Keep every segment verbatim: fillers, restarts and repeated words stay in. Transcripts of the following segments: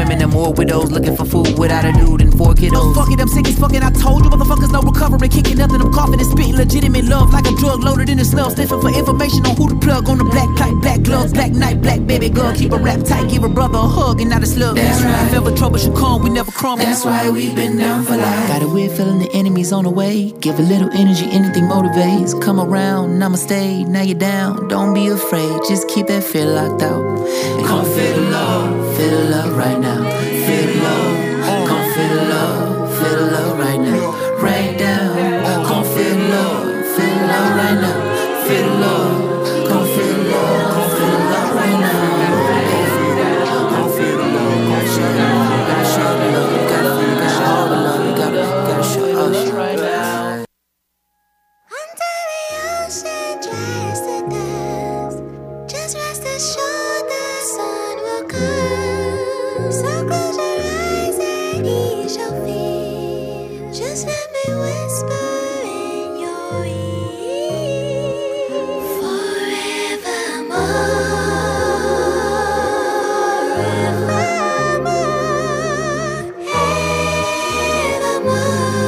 women and more widows looking for food without a dude and four kiddos. Oh, fuck it, I'm sick as fucking. I told you, motherfuckers, no recovery, kicking nothing. I'm coughing and spitting legitimate love like a drug loaded in the snub. Sniffing for information on who to plug on the black pipe, black gloves, black night, black baby girl. Keep a rap tight, give a brother a hug and not a slug. That's right. If ever trouble should come, we never crumble. That's why we've been down for life. Got a weird feeling the enemy's on the way. Give a little energy, anything motivates. Come around, namaste, now you're down. Don't be afraid, just keep that fear locked out. Come feel the love, feel the love right now. Feel the love, come feel the love, feel the love right now. Right down, come feel the love, feel the love right now. Feel the love, come feel the love, come feel the love right now. Come feel the love, come show the love, gotta show the love, you gotta, you gotta show all the love, you gotta, you gotta show us right now. Until the ocean dries to dust, just rest assured the sun will come. So close your eyes and ease your fear. Just let me whisper in your ear. Forevermore, evermore, evermore,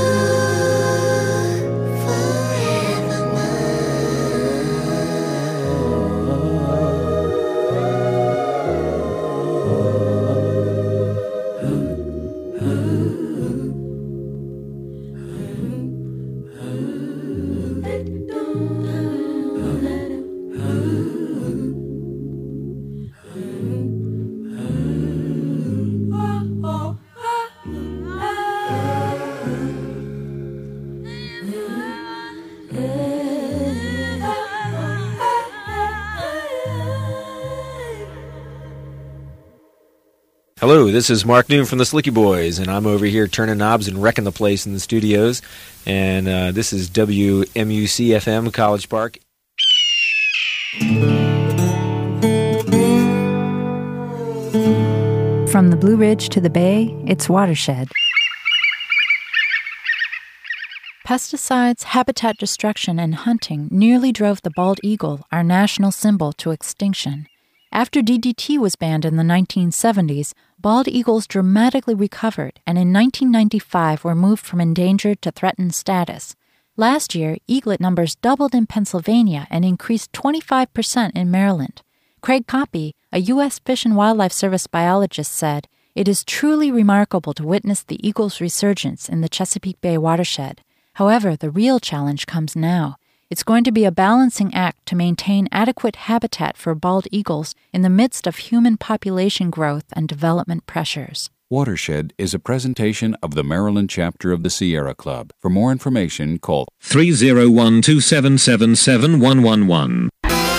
Hello, this is Mark Noon from the Slicky Boys, and I'm over here turning knobs and wrecking the place in the studios. And uh, this is W M U C F M College Park. From the Blue Ridge to the Bay, it's Watershed. Pesticides, habitat destruction, and hunting nearly drove the bald eagle, our national symbol, to extinction. After D D T was banned in the nineteen seventies, bald eagles dramatically recovered and in nineteen ninety-five were moved from endangered to threatened status. Last year, eaglet numbers doubled in Pennsylvania and increased twenty-five percent in Maryland. Craig Coppy, a U S Fish and Wildlife Service biologist, said, "It is truly remarkable to witness the eagle's resurgence in the Chesapeake Bay watershed. However, the real challenge comes now. It's going to be a balancing act to maintain adequate habitat for bald eagles in the midst of human population growth and development pressures." Watershed is a presentation of the Maryland chapter of the Sierra Club. For more information, call three oh one, two seven seven, seven one one one.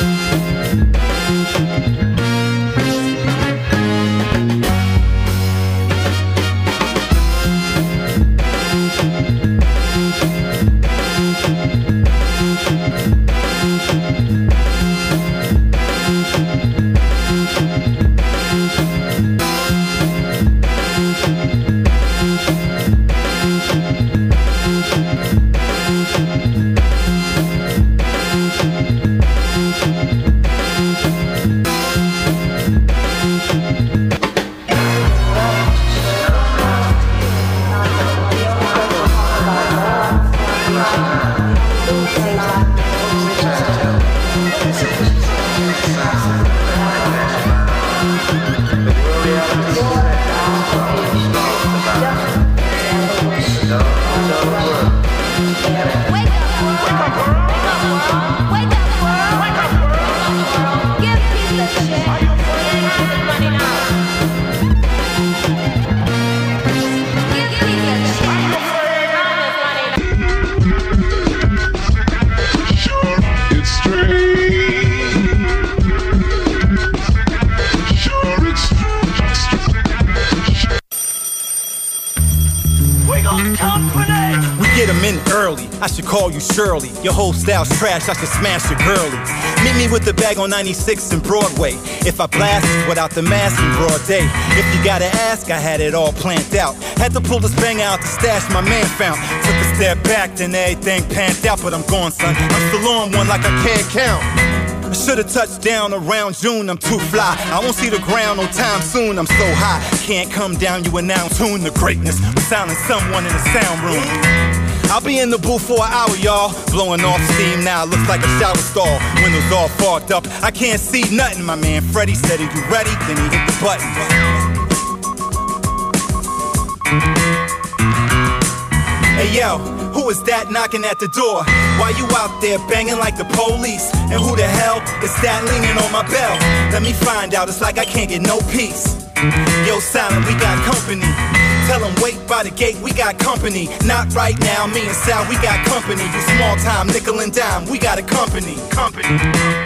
I should call you Shirley. Your whole style's trash, I should smash your girlie. Meet me with the bag on ninety-sixth and Broadway. If I blast without the mask in broad day. If you gotta ask, I had it all planned out. Had to pull this bang out to stash my man found. Took a step back, then everything panned out. But I'm gone, son, I'm still on one like I can't count. I should've touched down around June, I'm too fly. I won't see the ground no time soon, I'm so high. Can't come down, you announce tune the greatness. I'm sounding someone in the sound room. I'll be in the booth for an hour, y'all. Blowing off steam now, looks like a shower stall. Windows all fogged up, I can't see nothing. My man Freddie said, "Are you ready?" Then he hit the button. Hey yo, who is that knocking at the door? Why you out there banging like the police? And who the hell is that leaning on my bell? Let me find out, it's like I can't get no peace. Yo, Silent, we got company. Tell them wait by the gate, we got company. Not right now, me and Sal, we got company. You small time, nickel and dime, we got a company. Company.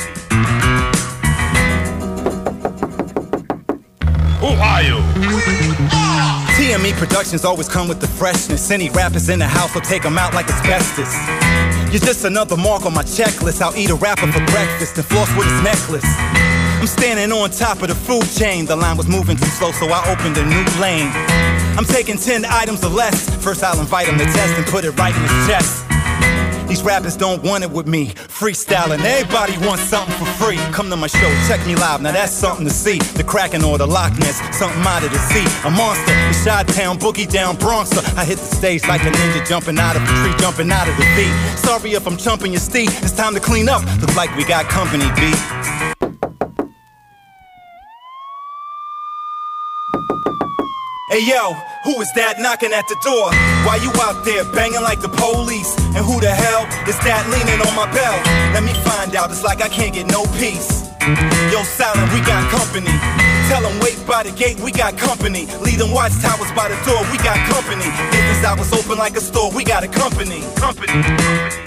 Ohio. T M E Productions always come with the freshness. Any rappers in the house will take them out like asbestos. You're just another mark on my checklist. I'll eat a rapper for breakfast and floss with his necklace. I'm standing on top of the food chain. The line was moving too slow, so I opened a new lane. I'm taking ten items or less. First I'll invite him to test and put it right in his chest. These rappers don't want it with me. Freestyling, everybody wants something for free. Come to my show, check me live, now that's something to see. The Kraken or the Loch Ness, something out of the sea. A monster, the Chi-Town, boogie down Bronxer. I hit the stage like a ninja jumping out of a tree, jumping out of the V. Sorry if I'm chumping your steed, it's time to clean up. Looks like we got company, B. Hey yo, who is that knocking at the door? Why you out there banging like the police? And who the hell is that leaning on my bell? Let me find out, it's like I can't get no peace. Yo, Silent, we got company. Tell them wait by the gate, we got company. Lead them watchtowers by the door, we got company. Business hours open like a store, we got a company. Company. Company.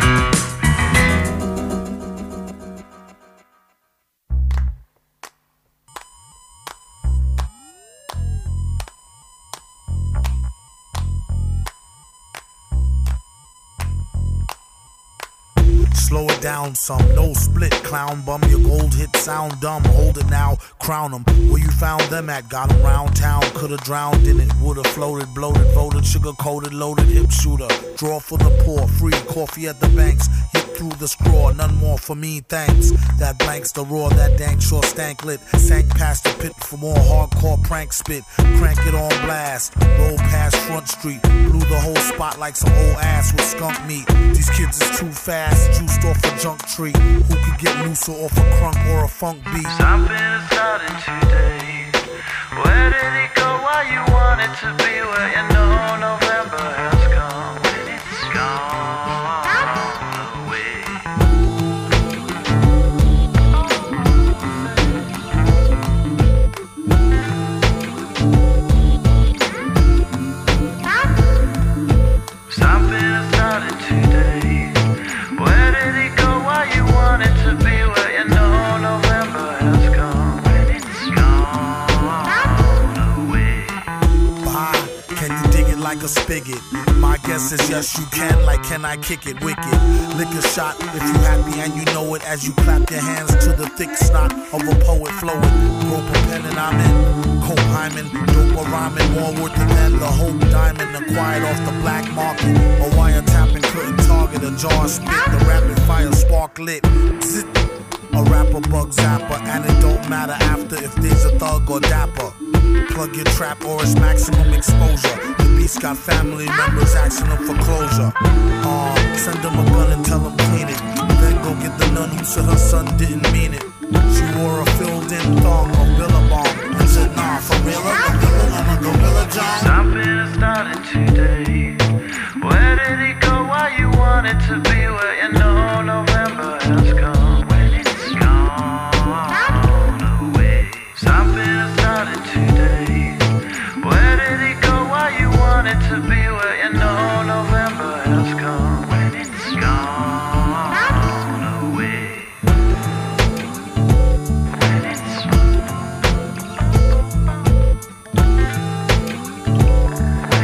Slow it down some, no split, clown bum. Your gold hit sound dumb, hold it now, crown them. Where you found them at, got them round town. Could've drowned in it, would've floated, bloated, voted, sugar coated, loaded, hip shooter. Draw for the poor, free coffee at the banks. Hit through the straw, none more for me, thanks. That blanks the roar, that dank sure stank lit. Sank past the pit for more hardcore prank spit. Crank it on blast, roll past Front Street. Blew the whole spot like some old ass with skunk meat. These kids is too fast, juiced off a junk tree. Who could get looser off a crunk or a funk beat? Something is starting today. Where did it go? Why you want it to be? Where you know November has come. When it's gone away. Something is starting today. Where did it go? Why you want it to be? Where you know November has come. When it's gone away. Bah, can you dig it like a spigot? My guess is yes you can, like can I kick it wicked? Lick a shot if you happy and you know it. As you clap your hands to the thick snot of a poet flowing. Rope a pen and I'm in. Cope Hyman, dope or rhyming, more worth than the whole diamond. Acquired off the black market. A wiretapping couldn't target a jar spit. The rapid fire spark lit. Zit. A rapper bug zapper, and it don't matter after if there's a thug or dapper. Plug your trap or it's maximum exposure. The beast got family members asking them for closure. Uh, send them a gun and tell them clean it. Then go get the nun who said her son didn't mean it. She wore a filled-in thong or Billabong and said, nah, for real, I'm a gorilla, I'm a gorilla, John. Something is starting today. Where did it go? Why you want it to be? Where you know November has come. When it's gone away. Something is starting today. Where did it go? Why you want it to be? Where you know November has come. When it's gone away. When it's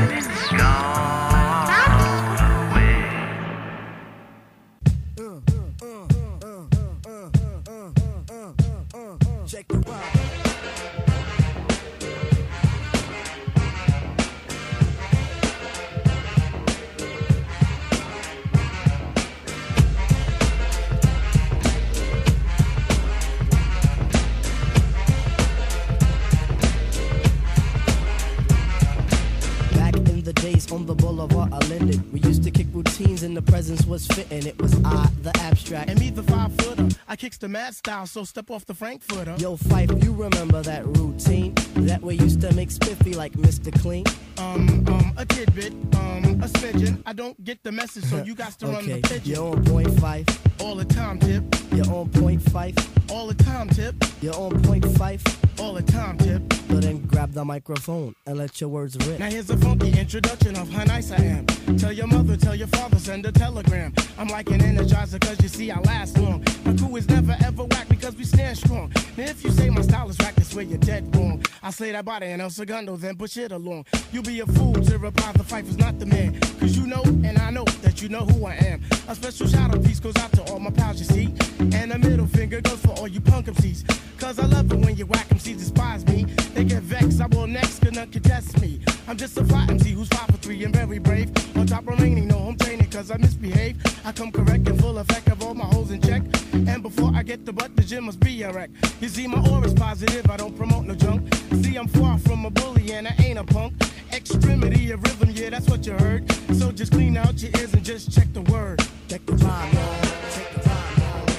days on the boulevard of Linden. We used to kick routines and the presence was fitting. It was I, the abstract. And me, the five footer. I kicks the mad style, so step off the Frankfurter. Yo, Fife, you remember that routine that we used to make spiffy like Mister Clean? Um, um, a tidbit, um, a smidgen. I don't get the message, so you got to okay. run the pigeon. You're on point five. All the time, tip. You're on point five. All the time, tip. You're on point five. All the time, tip. So then grab the microphone and let your words rip. Now here's a funky introduction of how nice I am. Tell your mother, tell your father, send a telegram. I'm like an energizer cause you see I last long. My crew is never ever whack because we stand strong. Now if you say my style is whack, that's where you're dead wrong. I slay that body and El Segundo, then push it along. You'll be a fool to reply the fight is not the man. Cause you know and I know that you know who I am. A special shout out piece goes out to all my pals you see. And a middle finger goes for all you punk M Cs. Cause I love it when you whack M Cs despise me. They get vexed, I will next, cause none can test me. I'm just a fly M C who's five for three and very brave. On top remaining, no home training cause I misbehave. I come correct and full effect of all my holes in check. And before I get the butt, the gym must be a wreck. You see my aura's positive, I don't promote no junk. See I'm far from a bully and I ain't a punk. Extremity of rhythm, yeah that's what you heard. So just clean out your ears and just check the word. Check the rhyme, y'all. Check the rhyme.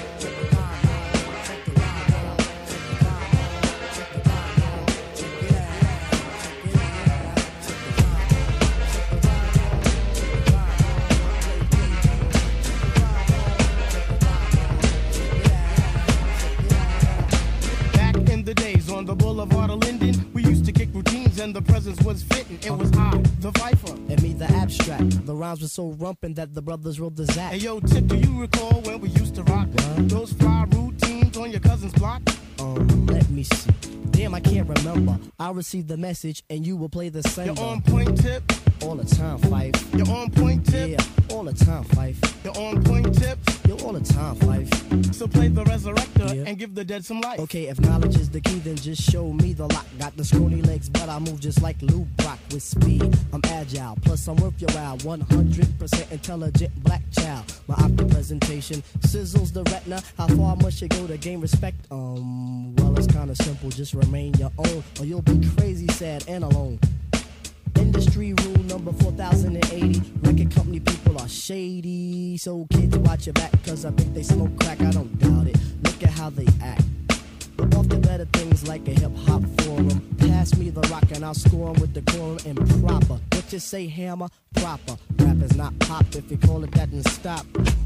On the boulevard of Linden, we used to kick routines and the presence was fitting. It was I, the Viper. And me, the abstract. The rhymes were so rumpin' that the brothers wrote the Zach. Hey yo, Tip, do you recall when we used to rock what? Those fly routines on your cousin's block? Um, let me see. Damn, I can't remember. I'll receive the message and you will play the same. You're on point, Tip. All the time, Fife. You're on point, Tip. Yeah, all the time, Fife. You're on point, Tip. You're all the time, Fife. So play the resurrector yeah. and give the dead some life. Okay, if knowledge is the key, then just show me the lock. Got the scrawny legs, but I move just like Lou Brock with speed. I'm agile, plus I'm worth your while. one hundred percent intelligent black child. My optic presentation sizzles the retina. How far must you go to gain respect? Um, well, it's kinda simple. Just remain your own, or you'll be crazy, sad, and alone. Industry rule number four thousand eighty. Record company people are shady. So kids, watch your back, cause I think they smoke crack. I don't doubt it. Look at how they act. But off the better things like a hip hop forum. Pass me the rock and I'll score 'em with the quorum and proper. What you say, hammer? Proper. Rap is not pop. If you call it that, then stop.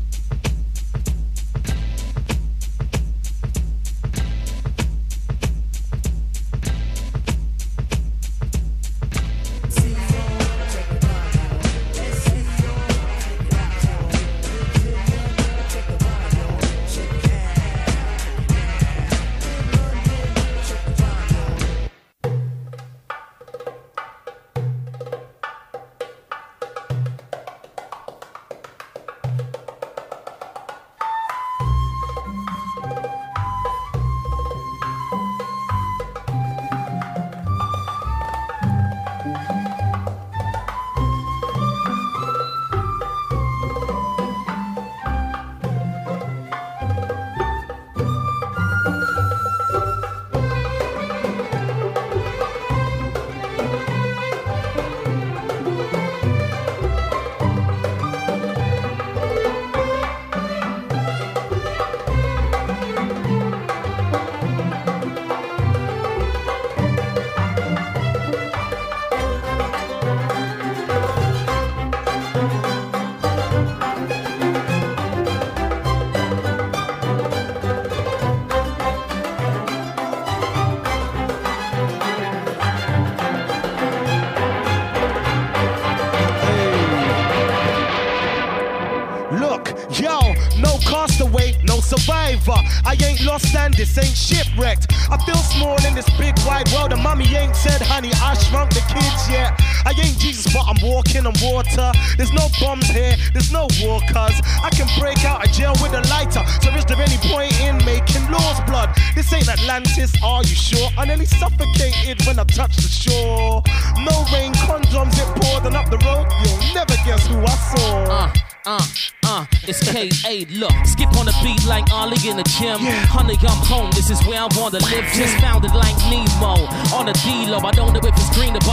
Survivor, I ain't lost and this ain't shipwrecked. I feel small in this big wide world and mommy ain't said, honey, I shrunk the kids yet. I ain't Jesus, but I'm walking on water. There's no bombs here, there's no war, cuz I can break out of jail with a lighter. So is there any point in making laws, blood? This ain't Atlantis, are you sure? I nearly suffocated when I touched the shore. No rain, condoms, it poured and up the road. You'll never guess who I saw. Uh. Uh, uh, it's K A, look, skip on the beat like Ollie in the gym. Yeah. Honey, I'm home, this is where I wanna live. Just found it like Nemo on the D-Lo. I don't know if it's greener, but it's green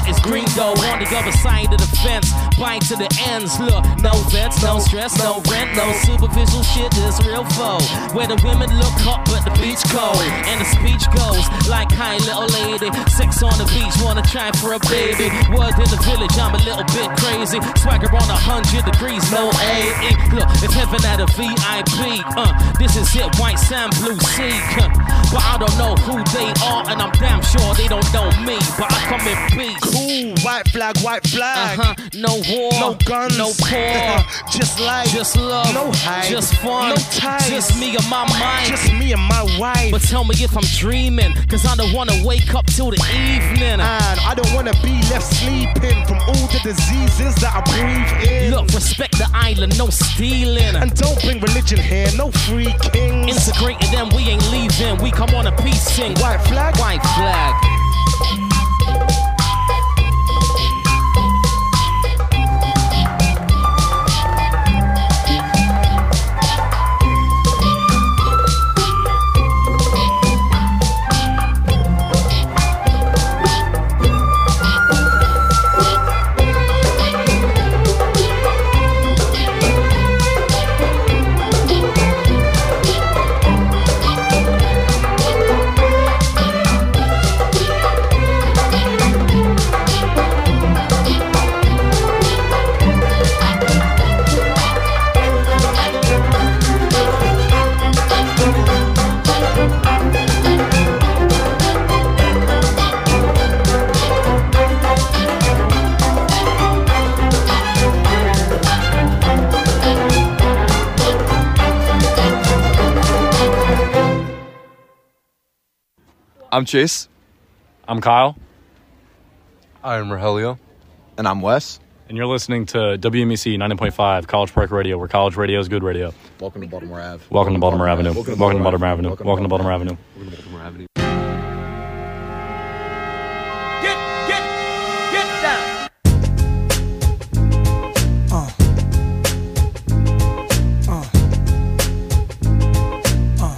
though. On the other side of the fence, bind to the ends. Look, no vets, no stress, no rent, no superficial shit. This real foe. Where the women look hot, but the beach cold. And the speech goes like, hi, little lady. Sex on the beach, wanna try for a baby. Word in the village, I'm a little bit crazy. Swagger on a hundred degrees, no A E. Look, if heaven had a V I P, uh, this is it, white sand, blue sea. Uh, but I don't know who they are, and I'm damn sure they don't know me. But I come in peace. Cool, white flag, white flag. Uh-huh. No war, no guns, no poor. Just life, just love, no hype, just fun, no ties, just me and my mind, just me and my wife. But tell me if I'm dreaming, cause I don't wanna wake up till the evening. And I don't wanna be left sleeping from all the diseases that I breathe in. Look, respect the island, no stealing. And don't bring religion here, no free kings. Integrated them, we ain't leaving. We come on a peace sing. White flag, white flag. I'm Chase. I'm Kyle. I'm Rogelio. And I'm Wes. And you're listening to W M E C ninety point five College Park Radio, where college radio is good radio. Welcome to Baltimore Avenue. Welcome to Baltimore Avenue. Welcome to Baltimore Avenue. Welcome to Baltimore Avenue. Welcome to Baltimore Avenue. Get, get, get down. Uh. Uh. Uh.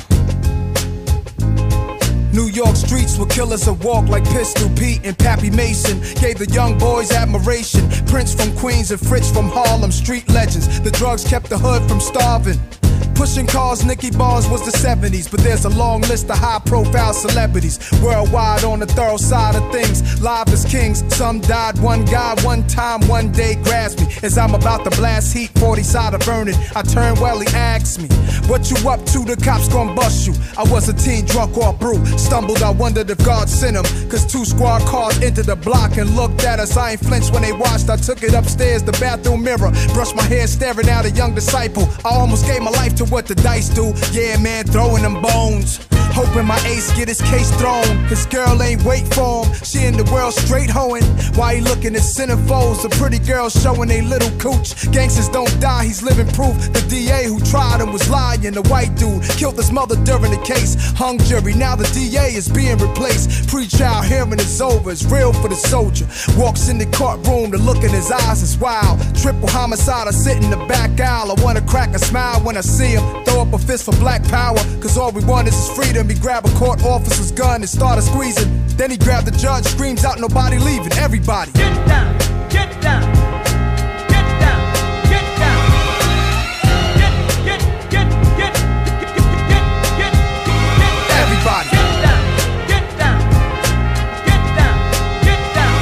New York streets were killers that walk like Pistol Pete and Pappy Mason. Gave the young boys admiration. Prince from Queens and Fritz from Harlem, street legends. The drugs kept the hood from starving. Pushing cars, Nicky Bars was the seventies, but there's a long list of high-profile celebrities worldwide on the thorough side of things. Live as kings, some died. One guy, one time, one day grabs me as I'm about to blast heat. forty side of burning. I turn well, he asks me, "What you up to? The cops gon' bust you." I was a teen drunk off brew. Stumbled, I wondered if God sent him, cause two squad cars entered the block and looked at us. I ain't flinched when they watched. I took it upstairs, the bathroom mirror, brushed my hair, staring at a young disciple. I almost gave my life to what the dice do. Yeah, man, throwing them bones. Hoping my ace get his case thrown. His girl ain't wait for him. She in the world straight hoeing. Why he looking at centerfolds? The pretty girls showing they little cooch. Gangsters don't die, he's living proof. The D A who tried him was lying. The white dude killed his mother during the case. Hung jury, now the D A is being replaced. Pre-trial hearing is over, it's real for the soldier. Walks in the courtroom, the look in his eyes is wild. Triple homicide, I sit in the back aisle. I wanna crack a smile when I see him. Throw up a fist for black power, cause all we want is his freedom. He grab a court officer's gun and started squeezing. Then he grabbed the judge, screams out, nobody leaving, everybody. Get down, get down, get down, get down. Get, get, get, get, get, get, get, get, everybody. Get down, get down, get down, get down.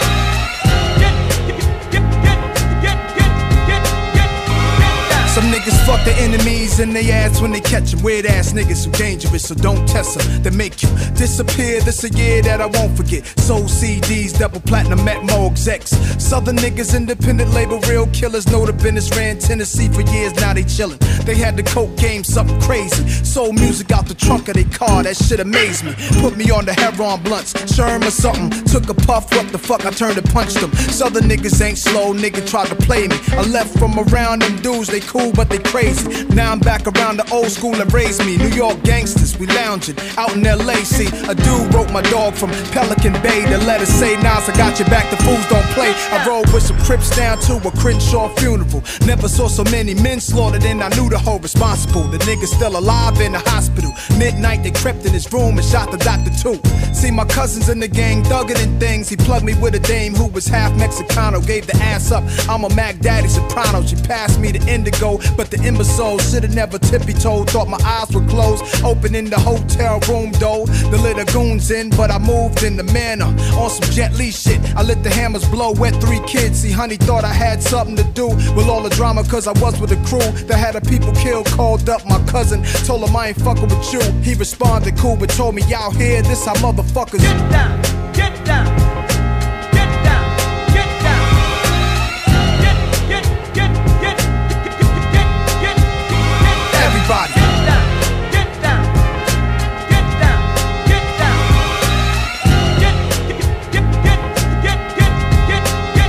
Get, get, get, get, get, get, get, get down. Some niggas fuck their enemies in they ass when they catch them. Weird ass niggas who dangerous, so don't test them. They make you disappear. This a year that I won't forget. Soul C Ds, double platinum, met more execs. Southern niggas, independent label, real killers. Know the business, ran Tennessee for years, now they chillin'. They had the coke game, something crazy. Soul music out the trunk of their car, that shit amazed me. Put me on the heroin blunts, Sherm or something. Took a puff, what the fuck, I turned and punched them. Southern niggas ain't slow, nigga tried to play me. I left from around them dudes, they cool but they crazy. crazy. Now I'm back around the old school that raised me. New York gangsters, we lounging out in L A. See, a dude wrote my dog from Pelican Bay. The letter say, Nas, I got your back, the fools don't play. I rode with some Crips down to a Crenshaw funeral. Never saw so many men slaughtered and I knew the whole responsible. The nigga's still alive in the hospital. Midnight they crept in his room and shot the doctor too. See, my cousins in the gang thugging and things. He plugged me with a dame who was half Mexicano. Gave the ass up, I'm a Mac Daddy soprano. She passed me the indigo, but the imbecile should've never tippy-toed. Thought my eyes were closed, opening the hotel room door. The little goons in, but I moved in the manner. On some Jet Li shit, I let the hammers blow, wet three kids. See, honey thought I had something to do with all the drama, cause I was with a crew that had a people killed. Called up my cousin, told him I ain't fucking with you. He responded cool, but told me, y'all here, this how motherfuckers get down, get down, get down, get down, get, get, get, get, get, get, get, get, everybody. Get down, get down, get down, get, get, get, get, get, get, get,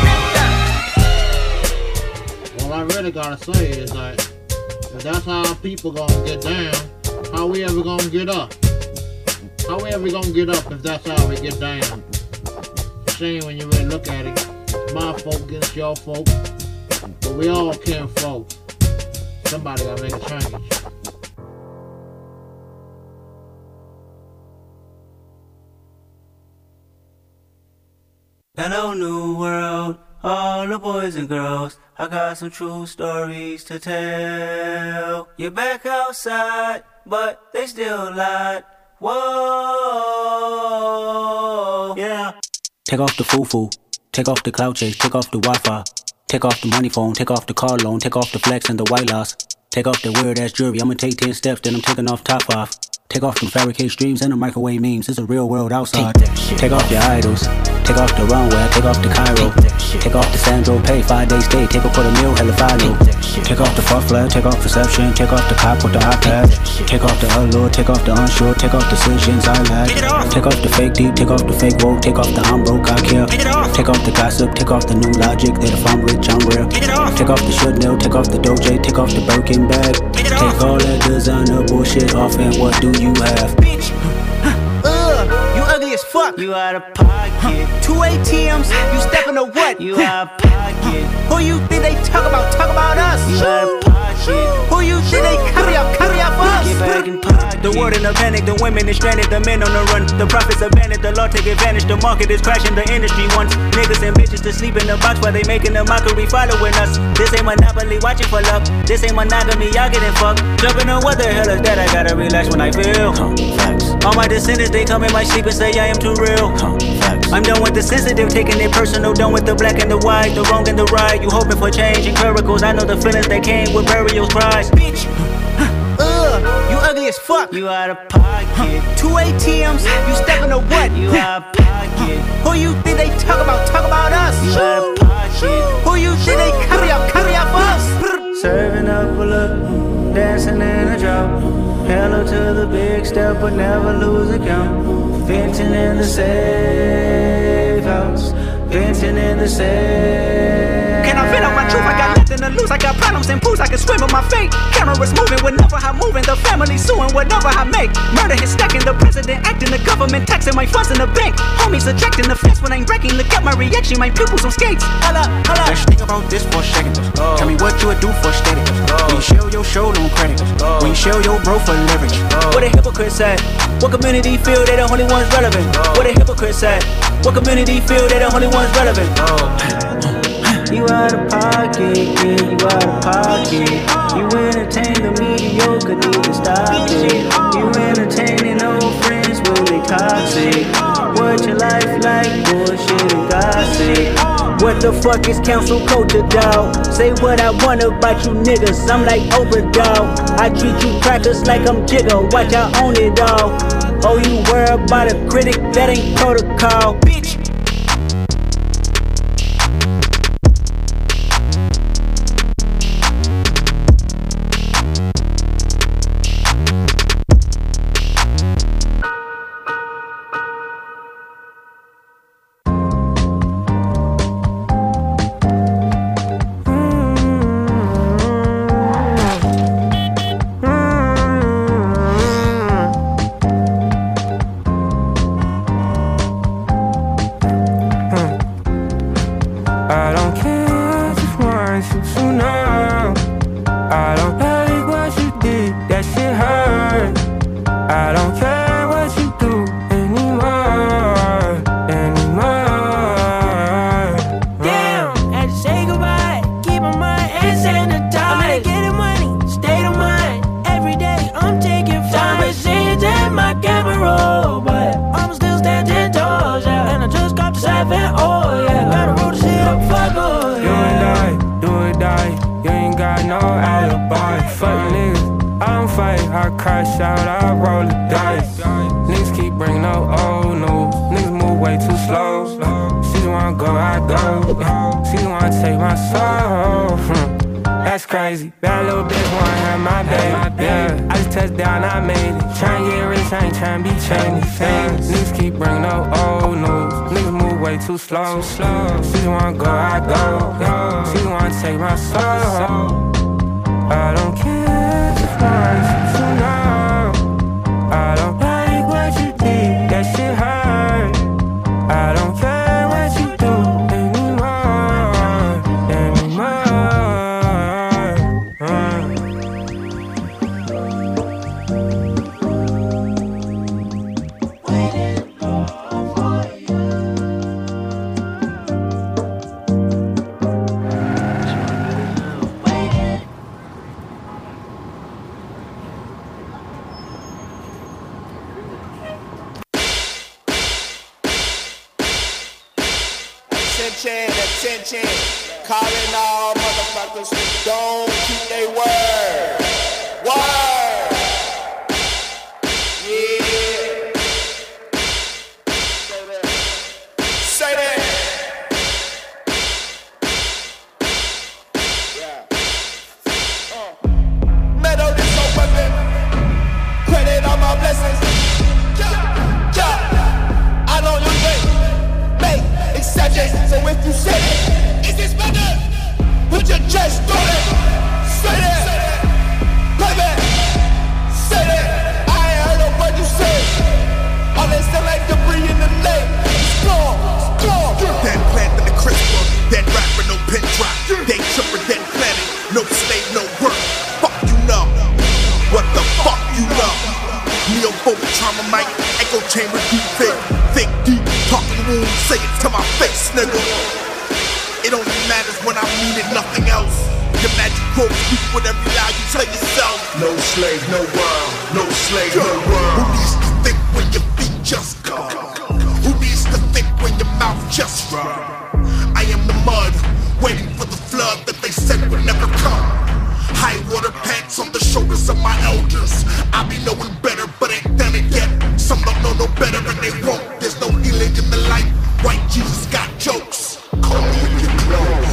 get down. All I really gotta say is that if that's how people gonna get down, how we ever gonna get up? How we ever gonna get up if that's how we get down? Shame when you really look at it. It's my folk against your folk, but we all kin folk. Somebody gotta make a change. Hello, new world, all the boys and girls. I got some true stories to tell. You're back outside, but they still lied. Whoa, yeah. Take off the foo-foo, take off the cloud chase, take off the Wi-Fi, take off the money phone, take off the car loan, take off the flex and the white loss, take off the weird ass jewelry. I'ma take ten steps, then I'm taking off top five. Take off them fabricated streams and the microwave memes. It's a real world outside. Take, take off your idols. Take off the runway. Take off the Cairo. Take, take off the Sandro Pay. Five days stay. Take a quarter meal. Hella follow. Take off the far flag. Take off perception. Take off the cop with the iPad. Take off the allure. Take off the unsure. Take off decisions I lack. Take off the fake deep. Take off the fake woke. Take off the I'm broke. I care. Take off the gossip. Take off the new logic that if I'm rich I'm real. Take off the should know. Take off the Doja. Take off the Birkin bag. Take all that designer bullshit off and what do you have? Ugh, you ugly as fuck. You out of pocket. Two A T Ms, you stepping to what? You out of pocket. Who you think they talk about? Talk about us. You out of pocket. Who you think they carry up? Carry up us. Get back in pocket. The world in a panic, the women is stranded, the men on the run. The profits abandoned, the law take advantage. The market is crashing, the industry wants niggas and bitches to sleep in the box while they making a mockery following us. This ain't monopoly, watching for love. This ain't monogamy, y'all getting fucked. Jumping on what the hell is that? I gotta relax when I feel. Huh, facts. All my descendants, they come in my sleep and say I am too real. Huh, facts. I'm done with the sensitive, taking it personal. Done with the black and the white, the wrong and the right. You hoping for change and miracles. I know the feelings that came with burials, cries. Bitch, ugh, you ugly as fuck. You out of pocket. Two A T Ms, you stepping to what? You out of pocket. Who you think they talk about? Talk about us. You out of pocket. Who you think they carry up? Carry up us. Serving up a look, dancing in a drought. Hello to the big step, but never lose a count. Venting in the safe house. Venting in the safe. Can I vent out my truth? I got nothing to lose. I got problems and pools. I can swim with my fate. Cameras moving whenever I'm moving. The family suing whatever I make. Murder is stacking. The president acting. The government taxing my funds in the bank. Homies attracting the fence when I'm breaking. Look at my reaction. My pupils on skates. Holla, holla. Let's think about this for a second. Tell me what you would do for steady. When you show your show, no credit. When you show your bro for leverage. What a hypocrite said. What community feel they the only ones relevant? What a hypocrite said. What community feel they the only ones relevant? You out of pocket, yeah, you out of pocket. You entertain the mediocre, need to stop it. You entertaining old friends when they toxic. What your life like, bullshit and gossip. What the fuck is council culture, dawg? Say what I want about you niggas, I'm like Oprah, dawg. I treat you crackers like I'm Jigga, watch I own it all. Oh, you worry about a critic, that ain't protocol, bitch. so now I don't like what you did, that shit hurt. I don't care what you do anymore, anymore. Damn, had to say goodbye, keep my mind and sanitized. I'm gonna get the money, state of mind. Every day I'm taking flight. Scenes in my camera roll, but I'm still standing tall, yeah. And I just got to seven, oh yeah. Gotta roll the shit up, fuck oh yeah. You and I, do or die, you ain't got no alibi. Fuck niggas, I don't fight, I crash out, I roll the dice. Niggas keep bringing up old news, niggas move way too slow. She just wanna go, I go. She just wanna take my soul. Hmm. That's crazy, bad little bitch wanna have my baby. Yeah, I just touched down, I made it. Tryna get rich, I ain't tryna be trendy. Yeah. Niggas keep bringing up old news, niggas move way too slow. She just wanna go, I go. She just wanna take my soul. I don't care if once, so now I don't like what you did, that shit hurt. I don't care what you do anymore, anymore. Attention, attention, calling all motherfuckers who don't keep their word. Word. Yeah. Say that. Say that. Yeah. Uh. Metal is so weapon. Credit all my blessings. Yeah. Yeah. I know you think. Make exceptions, so if you say it, is this better? Put your chest on it. Say that. Play back. Say that. I ain't heard a word you say. All that still like debris in the lake. Storm, storm. Dead plant in the CRISPR, dead rapper, no pin drop. Day tripper, dead planet, no slave, no work. Fuck you know. What the fuck you know? Neophobic trauma mic, echo chamber deep thick, think deep, talking wounds, say it to my face, nigga. It only matters when I mean it, nothing else. Your magic quote, speak with every lie you tell yourself. No slave, no world, no slave, no world. Who needs to think when your feet just go? Who needs to think when your mouth just run? I am the mud, waiting for the flood that they said would never come. High water pants on the shoulders of my elders. I be knowing better, but ain't done it yet. Some don't know no better and they won't. There's no healing in the light. White Jesus got jokes. Call me when you close.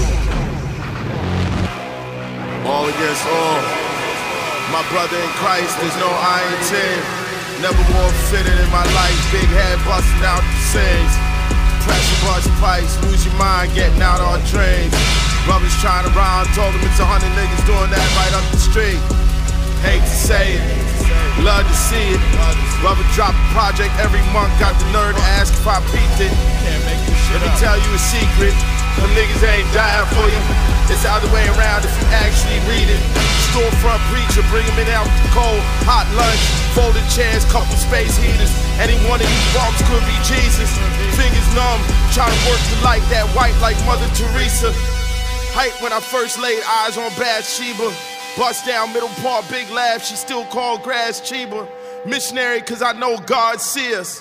All against all. My brother in Christ, there's no iron tin. Never more fitted in my life. Big head busting out the sins. Pressure bust pipes, lose your mind, getting out on drains. Brothers trying to rhyme, told them it's a hundred niggas doing that right up the street. Hate to say it, love to see it. Brother drop a project every month, got the nerve to ask if I peeped it. Let me tell you a secret, them niggas ain't dying for you. It's the other way around if you actually read it. Storefront preacher, bring him in out the cold, hot lunch, folded chairs, couple space heaters. Any one of these bumps could be Jesus. Fingers numb, trying to work the light that white like Mother Teresa. Height when I first laid eyes on Bathsheba. Bust down middle part, big laugh, she still called grass Chiba. Missionary cause I know God see us.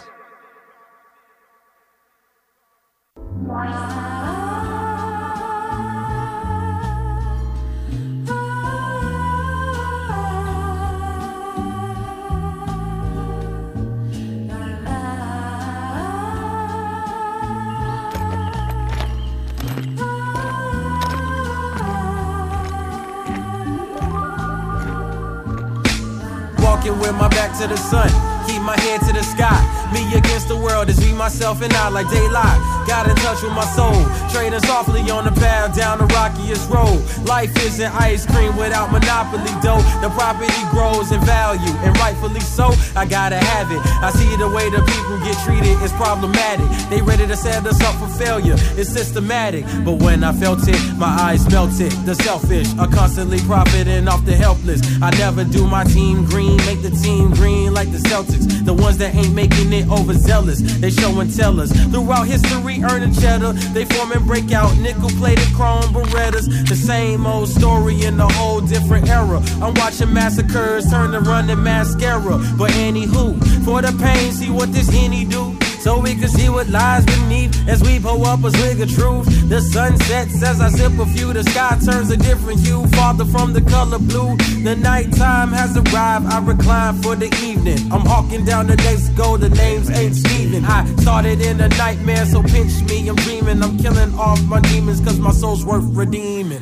Walking with my back to the sun, keep my head to the sky. Me against the world is me, myself, and I like daylight. Got in touch with my soul, trading softly on the path down the rockiest road. Life isn't ice cream without monopoly dough. The property grows in value, and rightfully so. I gotta have it. I see the way the people get treated is problematic. They ready to set us up for failure. It's systematic. But when I felt it, my eyes melted. The selfish are constantly profiting off the helpless. I never do my team green, make the team green like the Celtics. The ones that ain't making it overzealous, they show and tell us. Throughout history, earning cheddar, they form and break out nickel-plated chrome Berettas. The same old story in a whole different era. I'm watching massacres turn to running mascara. But anywho, for the pain, see what this Henny do, so we can see what lies beneath as we pull up a swig of truth. The sun sets as I sip a few. The sky turns a different hue, farther from the color blue. The nighttime has arrived. I recline for the evening. I'm hawking down the next goal. The names ain't Steven. I started in a nightmare, so pinch me. I'm dreaming. I'm killing off my demons, cause my soul's worth redeeming.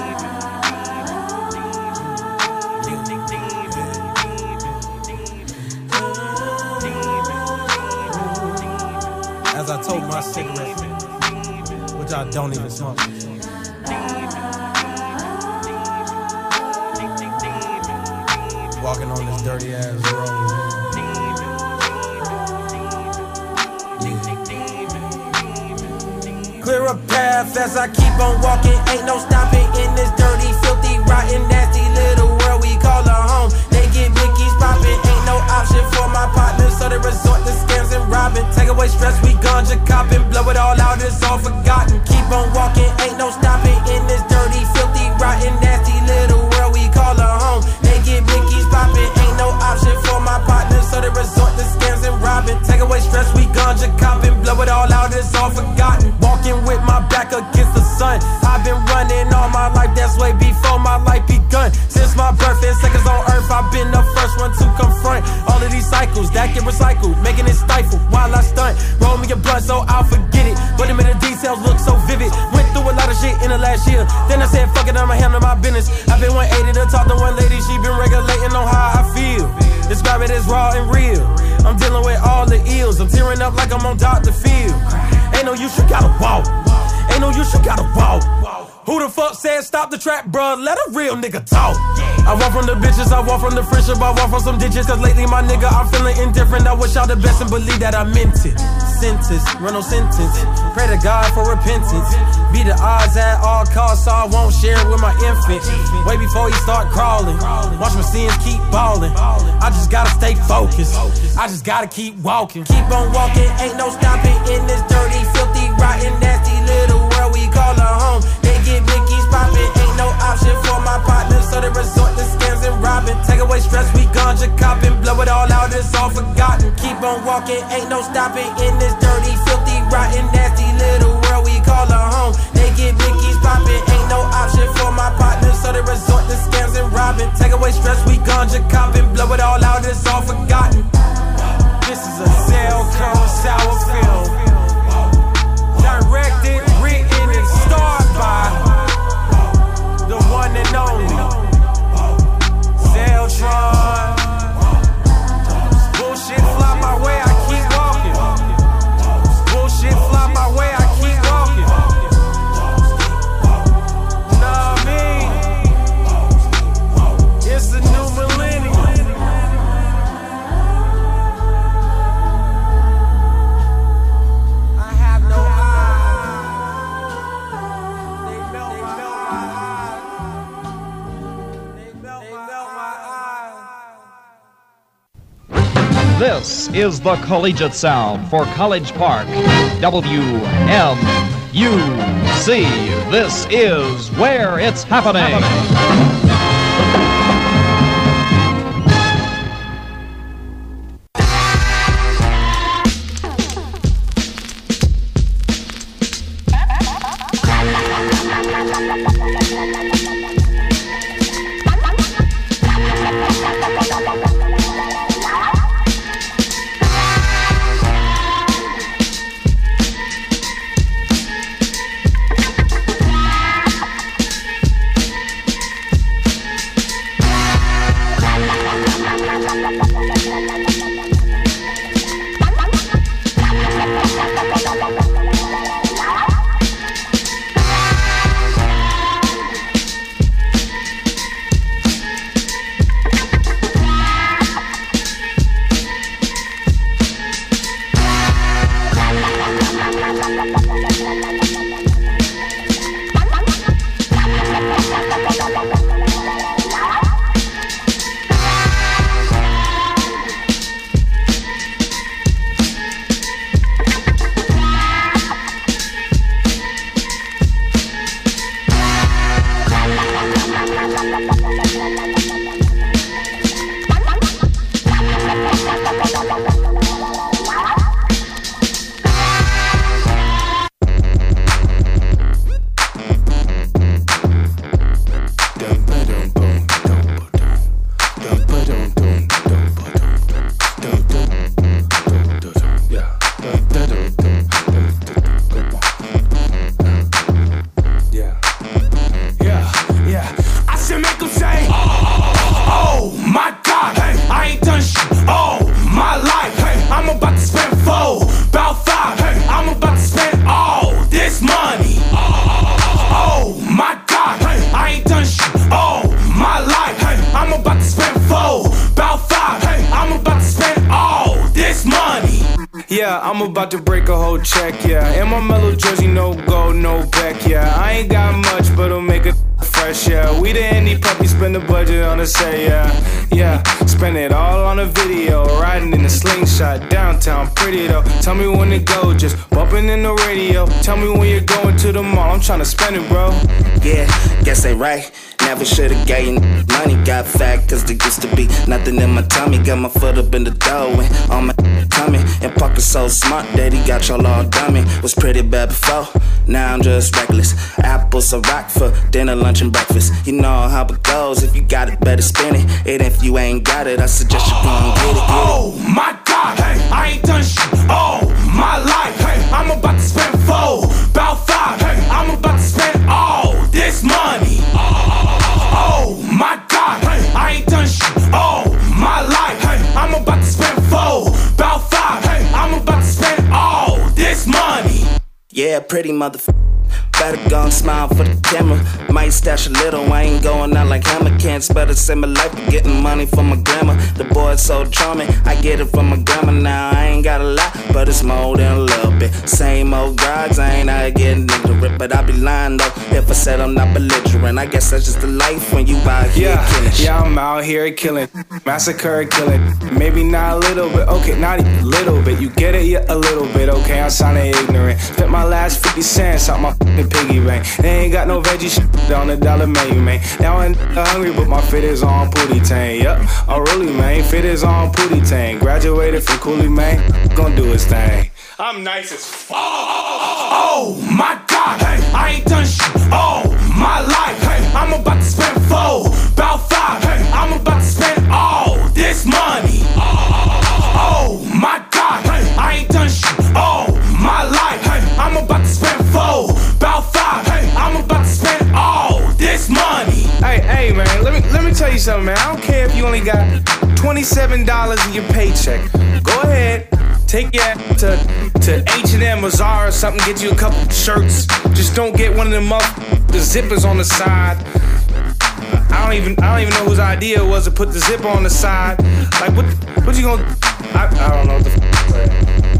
As I told my cigarette, which I don't even smoke. Walking on this dirty ass road. Clear a path as I keep on walking. Ain't no stopping in this dirty, filthy, rotten, nasty little world we call a home. They get blickies popping, ain't no option for my partners, so they resort to scams and robbing. Take away stress, we ganja copping, blow it all out, it's all forgotten. Keep on walking, ain't no stopping in this dirty, filthy, rotten, nasty little world we call a home. They get blickies popping, ain't no option for my partners, so they resort to scams and robbing. Take away stress, we ganja copping, blow it all out, it's all forgotten. Walking with my back against the sun. I've been running all my life, that's way before my life begun. Since my birth and seconds on earth, I've been the first one to confront all of these cycles that get recycled, making it stifle while I stunt. Roll me a blunt so I'll forget it, but them in the details look so vivid. Went through a lot of shit in the last year, then I said fuck it, I'ma handle my business. I've been one eighty to talk to one lady, she been regulating on how I feel. Describe it as raw and real. I'm dealing with all the ills, I'm tearing up like I'm on Doctor Phil. Ain't no use, you gotta walk. Ain't no use, you gotta walk. Who the fuck said stop the trap, bruh? Let a real nigga talk. I walk from the bitches, I walk from the friendship, I walk from some ditches. Cause lately my nigga, I'm feeling indifferent. I wish y'all the best and believe that I meant it. Sentence, run no sentence. Pray to God for repentance. Be the odds at all costs, so I won't share it with my infant. Way before he start crawling. Watch my sins keep balling. I just gotta stay focused. I just gotta keep walking. Keep on walking, ain't no stopping in this dirty, filthy, rotten, nasty little world we call a home. They get blickies popping, ain't no option for my partners, so they resort to scams and robbing. Take away stress, we ganja copping, blow it all out, it's all forgotten. Keep on walking, ain't no stopping in this dirty, filthy, rotten, nasty little world we call a home. They get blickies popping, ain't no option for my partners, so they resort to scams and robbing. Take away stress, we ganja copping, blow it all out, it's all forgotten. This is a Cell Cone sour film, directed, written, and starred by the one and only Zeltron. Bullshit fly my way, I keep walking. Bullshit fly my way, I keep walking. Know what I mean? It's the new millennium. I have no eyes. They melt my eyes. They melt my eyes. This is the collegiate sound for College Park, W M U C. This is where it's happening. Yeah, I'm about to break a whole check, yeah. In my mellow jersey, no gold, no back, yeah. I ain't got much, but I'll make it fresh, yeah. We the indie puppy, spend the budget on a set, yeah. Yeah, spend it all on a video. Riding in a slingshot, downtown, pretty though. Tell me when to go, just bumping in the radio. Tell me when you're going to the mall, I'm tryna spend it, bro. Yeah, guess they right. Never should've gave you money. Got fat cause there used to be nothing in my tummy. Got my foot up in the dough and on my tummy. And Parker so smart that he got y'all all dummy. Was pretty bad before, now I'm just reckless. Apples a rock for dinner, lunch and breakfast. You know how it goes, if you got it, better spend it. And if you ain't got it, I suggest you go and get it, get it. Oh my God, hey, I ain't done shit all my life. Hey, I'm about to spend four, about five. Hey, I'm about to spend all this money. Oh my God, hey, I ain't done shit all my life. Hey, I'm about to spend four, about five. Hey, I'm about to spend all this money. Yeah, pretty motherfucker. Better go and smile for the camera. Might stash a little, I ain't going out like hammer. Can't spell the same life for getting money from my grandma. The boy's so charming, I get it from my grandma now. I ain't got a lot, but it's more than a little bit. Same old gods, I ain't out getting ignorant. But I be lying though, if I said I'm not belligerent. I guess that's just the life when you out here yeah, killing shit. Yeah, I'm out here killing, massacre killing. Maybe not a little bit, okay, not even a little bit. You get it, yeah, a little bit, okay, I'm sounding ignorant. Spent my last fifty cents out my f***ing piggy bank. They ain't got no veggie shit on the dollar menu, man. Now I'm hungry, but my fit is on Pootie Tang. Yup, oh really, man, fit is on Pootie Tang. Graduated from Cooley, man, gonna do his thing. I'm nice as fuck. Oh my God, hey, I ain't done shit all my life. Hey, I'm about to spend four, about five. Hey, I'm about to spend all this money. Oh my God, hey, I ain't done shit all my life. Hey, I'm about to spend four, about five. Hey, I'm about to spend all this money. Hey, hey, man, let me let me tell you something, man. I don't care if you only got twenty-seven dollars in your paycheck. Go ahead. Take your ass to, to H and M or Zara or something, get you a couple shirts. Just don't get one of them up, the zippers on the side. I don't even I don't even know whose idea it was to put the zipper on the side. Like what what you gonna I, I don't know what the f***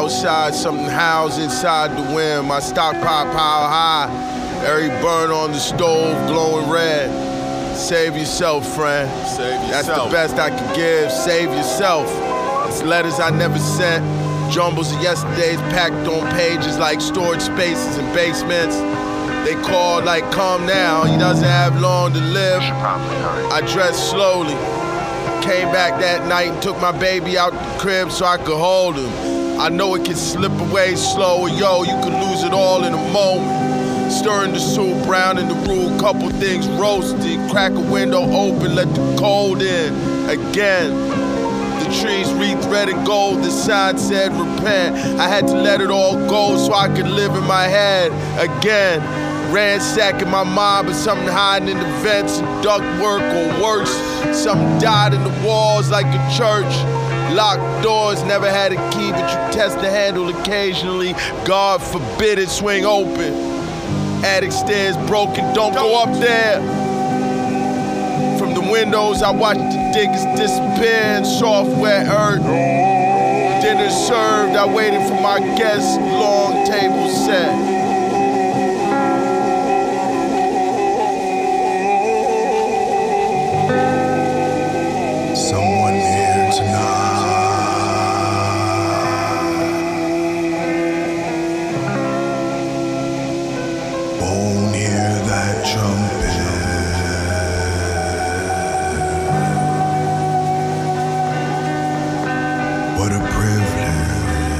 outside, something howls inside the wind. My stock pot pile high, every burn on the stove glowing red. Save yourself, friend. Save yourself. That's the best I can give. Save yourself. It's letters I never sent. Jumbles of yesterday's packed on pages like storage spaces and basements. They called like, come now, he doesn't have long to live. I dressed slowly. Came back that night and took my baby out the crib so I could hold him. I know it can slip away slow, yo, you could lose it all in a moment. Stirring the soup, brown in the roux, couple things roasted. Crack a window open, let the cold in. Again, the trees wreathed red and gold, the sign said repent. I had to let it all go so I could live in my head. Again, ransacking my mind, but something hiding in the vents and duct work or worse. Something died in the walls like a church. Locked doors, never had a key, but you test the handle occasionally. God forbid it swing open. Attic stairs broken, don't go up there. From the windows, I watched the diggers disappear in soft wet earth. Dinner served, I waited for my guests, long table set. Someone here tonight. Won't hear that trumpet. What a privilege.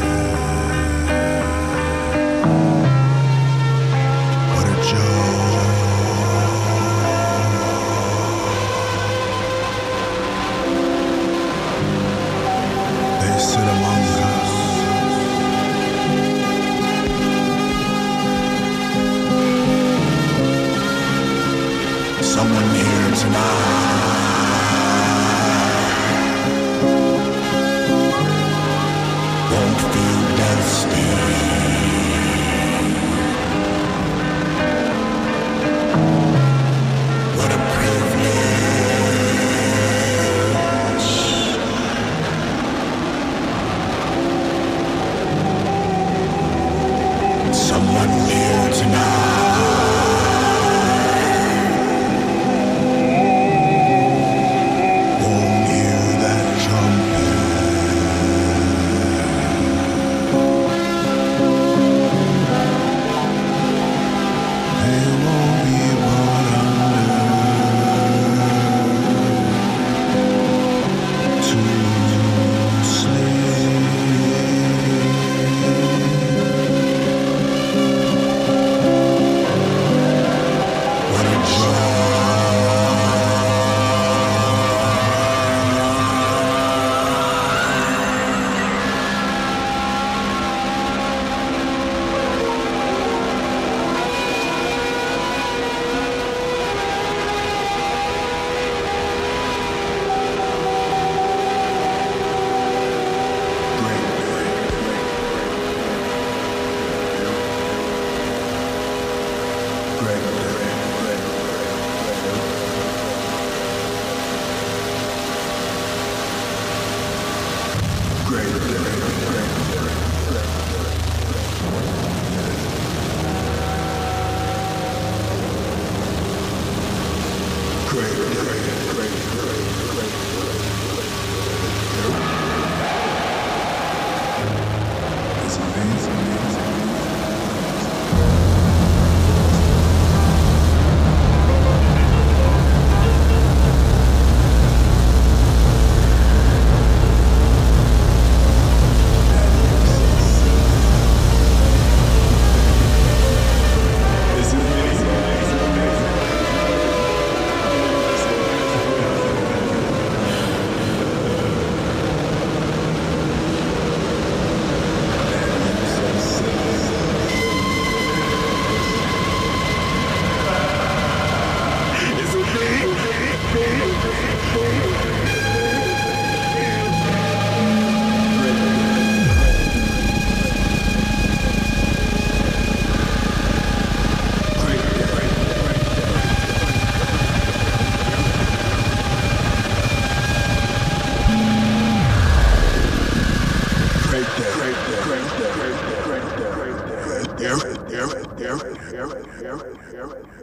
What a joy. They sit among us. Someone here tonight. Won't feel death's sting. What a privilege. Someone here tonight. Won't hear that trumpet. They won't be brought under to sleep. What a joy.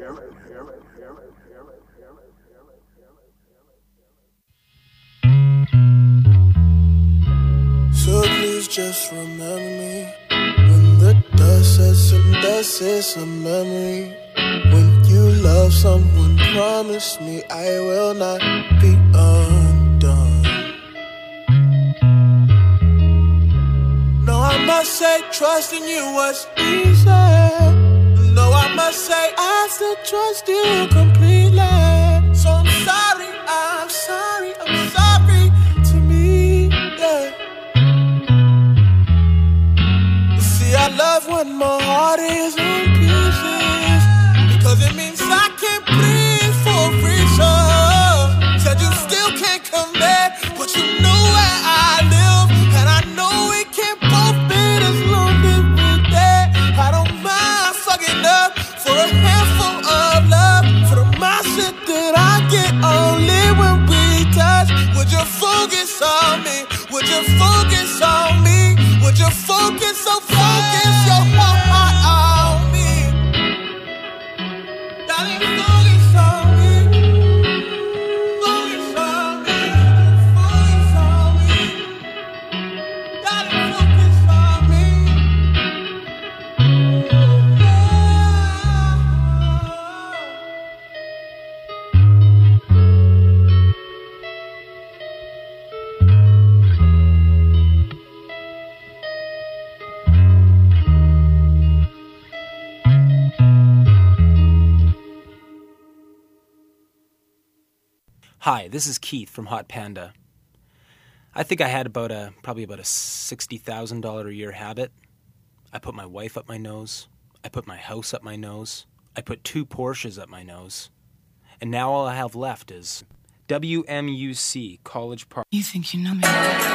So please just remember me when the dust settles and dust is a memory. When you love someone, promise me I will not be undone. No, I must say trusting you was easy. No, I must say I still trust you completely. So I'm sorry, I'm sorry, I'm sorry to me, yeah. See, I love when my heart is in pieces, because it means I can't breathe for a reason. Said you still can't come back, but you know where I live, and I know we can't both be as long as we're there. I don't mind fucking up for a handful of love, for the mindset that I get only when we touch. Would you focus on me? Would you focus on me? Would you focus, so focus your heart on me? Darling, focus on me. Focus on me. Focus on me. Darling, focus on me. Hi, this is Keith from Hot Panda. I think I had about a probably about a sixty thousand dollars a year habit. I put my wife up my nose. I put my house up my nose. I put two Porsches up my nose. And now all I have left is W M U C College Park. You think you know me?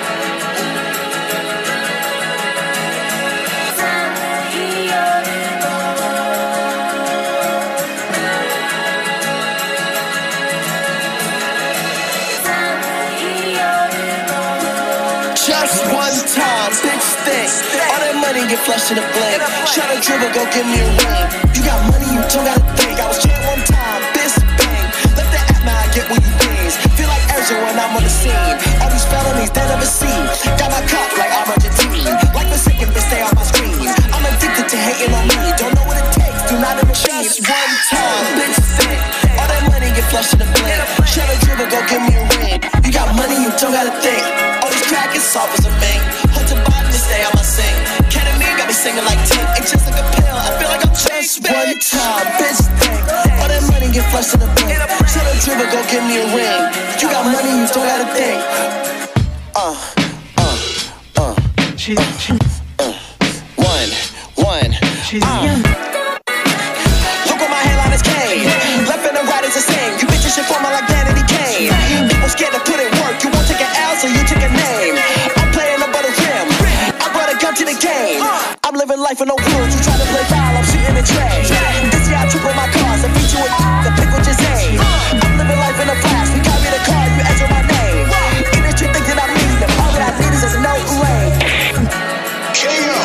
Just one time, bitch thick. All that money get flushed in the blink. Try to dribble, go give me a ring. You got money, you don't gotta think. I was jail one time, bitch bang. Left the app, now I get what you things. Feel like Ezra when I'm on the scene. All these felonies they never seen. Got my cup like I'm Argentine. Like the second bitch stay on my screen. I'm addicted to hating on me. Don't know what it takes, do not a machine. Just one time, bitch thick. All that money get flushed in the blink. Try to dribble, go give me a ring. You got money, you don't gotta think. Crack is soft as a mink. Hold your body to stay on my sing. Ketamine got me singing like Tink. It's just like a pill, I feel like I'm just one time, bitch think. All that money get flushed in the bank. Tell a dribble, go give me a ring. You got money, you don't gotta think. Uh, uh, uh, uh, uh. One, one, uh. Look what my hairline is Kane. Left and the right is the same. You bitches should form like Danny Kane. People scared to put in work. You won't take an L, so you take a name. I'm playing up on the rim. I brought a gun to the game. I'm living life with no rules. You try to play foul, I'm shooting a tray. This year I triple my cars. I beat you with the pick with your aim. I'm living life in a flash. We got me the car, you enter my name. Industry think that I need them. All that I need is just no rain. K O.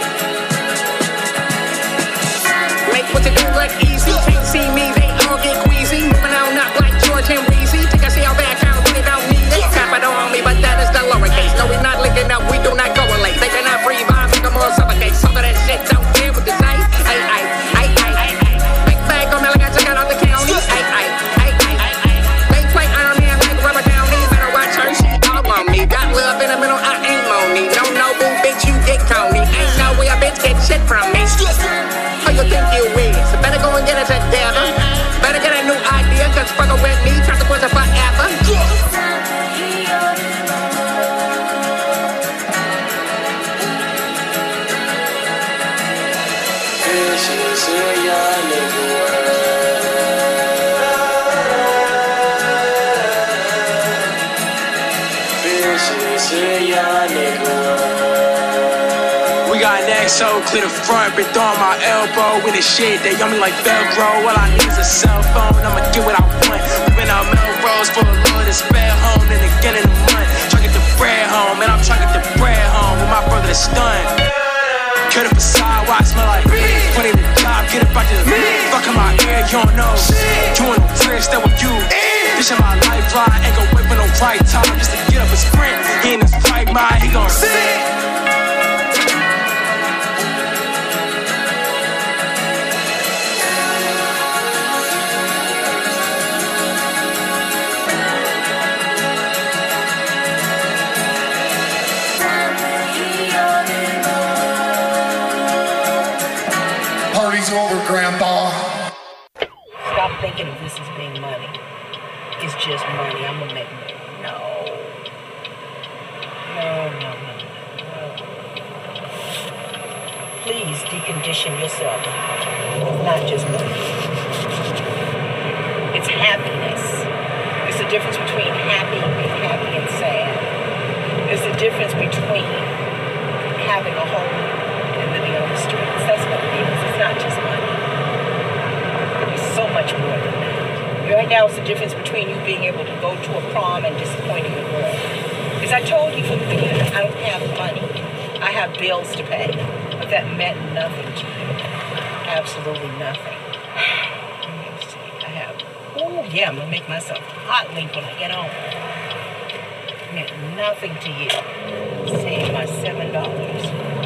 Make what you do look easy. Can't see me, they all get queasy. Moving out not like George and Weezy. Think I see our back out, really don't need it. Capital on me, but that is the lowercase. No, we not linking up, we do not correlate. They cannot free by, make them all suffocate. Some of that shit don't care what you say. Ay, ay, ay, ay, ay, ay. Big bag on me like I just got out the county. Ay, ay, ay, ay, ay, ay. They play Iron Man like Rubber County. Better watch her, she all on me. Got love in the middle, I ain't money. No, no, boo, bitch, you get Tony. Ain't no way a bitch get shit from me. Who you think you is? So better go and get it together. Better get a new idea, cause fuckin' with me, try to put it forever. This is a young nigga world. This is a young nigga world. We got next, so clear the front, been throwing my elbow in the shit, they yummy like Velcro. All I need is a cell phone, I'ma get what I want. Moving out Melrose for a Lord and spare home, then again in the month. Try to get the bread home, and I'm trying to get the bread home with my brother that's stunned. Cut up a side, why I smell like funny the job, get up out the fuck Fuck in my ear, you don't know. You ain't no friend, stay with you. This is my lifeline, ain't gon' wait for no right time just to get up and sprint. He in his right mind, he gon' sit. Party's over, Grandpa. Stop thinking of this as being money. It's just money. I'm gonna make money. No. No, no, no, no. Please decondition yourself. It's not just money. It's happiness. It's the difference between happy, being happy, and sad. It's the difference between having a home and living on the streets. That's what it is. It's not just money. There's so much more than that. Right now, it's the difference between you being able to go to a prom and disappointing a girl. As I told you from the beginning, I don't have money. I have bills to pay. But that meant nothing to you. Absolutely nothing. Let me see. I have, oh yeah, I'm going to make myself hot link when I get home. It meant nothing to you. Save my seven dollars.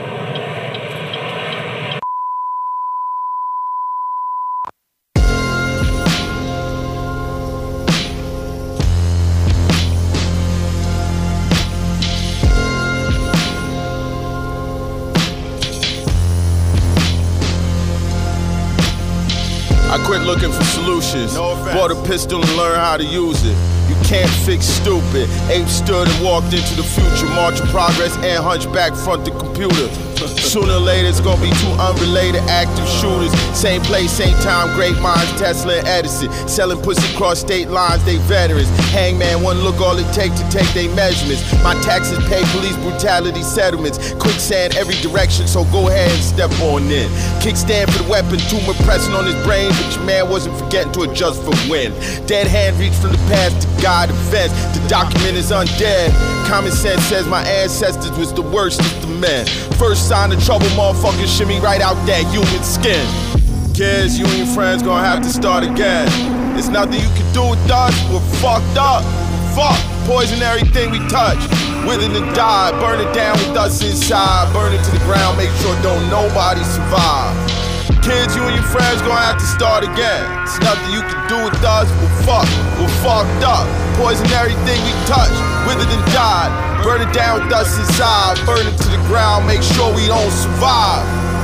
I quit looking for solutions. No Bought a pistol and learned how to use it. You can't fix stupid. Ape stood and walked into the future. March of progress and hunchback front the computer. Sooner or later it's gonna be two unrelated active shooters. Same place, same time, great minds, Tesla and Edison. Selling pussy across state lines, they veterans. Hangman, one look all it take to take they measurements. My taxes pay police brutality settlements. Quicksand every direction, so go ahead and step on in. Kickstand for the weapon, tumor pressing on his brain, but your man wasn't forgetting to adjust for when. Dead hand reach from the past to guide events. The document is undead. Common sense says my ancestors was the worst of the men. First sign of trouble, motherfuckers shimmy right out that human skin. Kids, you and your friends gonna have to start again. There's nothing you can do with us, we're fucked up. Fuck, poison everything we touch. Wither and die, burn it down with us inside. Burn it to the ground, make sure don't nobody survive. Kids, you and your friends gonna have to start again. There's nothing you can do with us, we're fucked, we're fucked up. Poison everything we touch, withered and died. Burn it down with us inside, burn it to the ground, make sure we don't survive.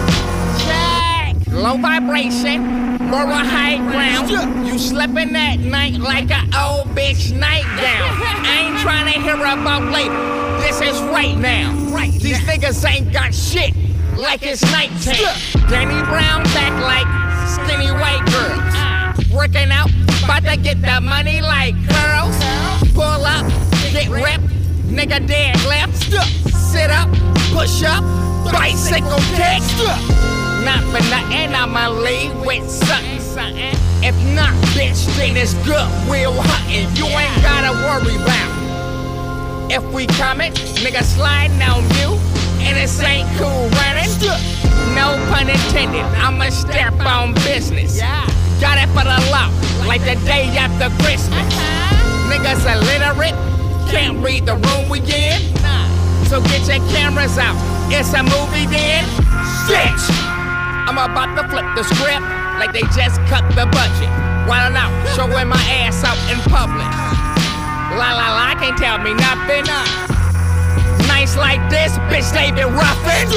Check! Low vibration, more high ground. You slipping that night like an old bitch nightgown. I ain't trying to hear about later, this is right now. Right. These niggas ain't got shit like it's nighttime. Danny Brown back like skinny white girls. Working out, about to get the money like girls. Pull up, get ripped, nigga dead left. Sit up, push up, bicycle kick. Not for nothing, I'ma leave with something, something. If not, bitch, then it's good, we'll hunting. You ain't gotta worry about if we coming, nigga sliding on you. And this ain't cool running. No pun intended, I'ma step on business. Got it for the law, like the day after Christmas. Niggas illiterate, can't read the room we in. So get your cameras out, it's a movie then. Bitch, I'm about to flip the script like they just cut the budget. Wildin' out, showing my ass out in public. La la la, can't tell me nothing. Nights like this, bitch, they been roughin'.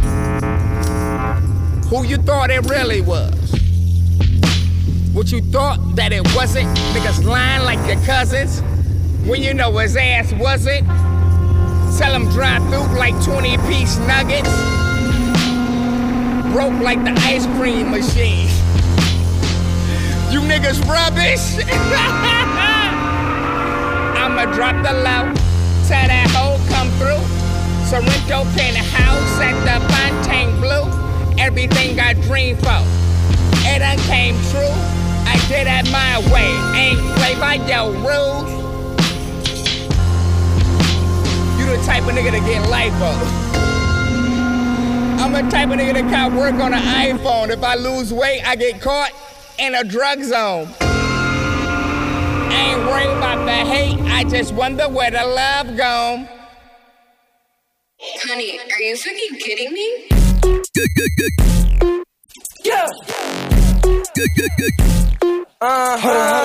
Who you thought it really was? What you thought that it wasn't? Niggas lying like your cousins when you know his ass wasn't. Sell him drive through like twenty piece nuggets. Broke like the ice cream machine. You niggas rubbish. I'ma drop the low. Tell that hoe come through. Sorrento penthouse at the Fontaine Blue. Everything I dreamed for, it done came true. I did it my way, ain't play by your rules. You the type of nigga to get life on. I'm the type of nigga that can't work on an iPhone. If I lose weight, I get caught. in a drug zone. I ain't worried about the hate, I just wonder where the love gone. Honey, are you fucking kidding me? Yeah. Uh-huh.